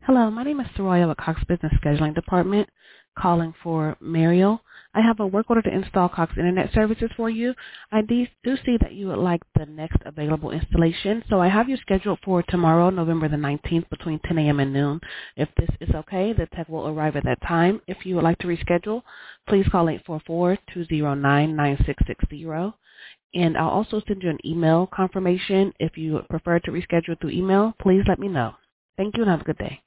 Hello, my name is Soraya with Cox Business Scheduling Department, calling for Mariel. I have a work order to install Cox Internet Services for you. I do see that you would like the next available installation, so I have you scheduled for tomorrow, November the 19th, between 10 a.m. and noon. If this is okay, the tech will arrive at that time. If you would like to reschedule, please call 844-209-9660. And I'll also send you an email confirmation. If you would prefer to reschedule through email, please let me know. Thank you and have a good day.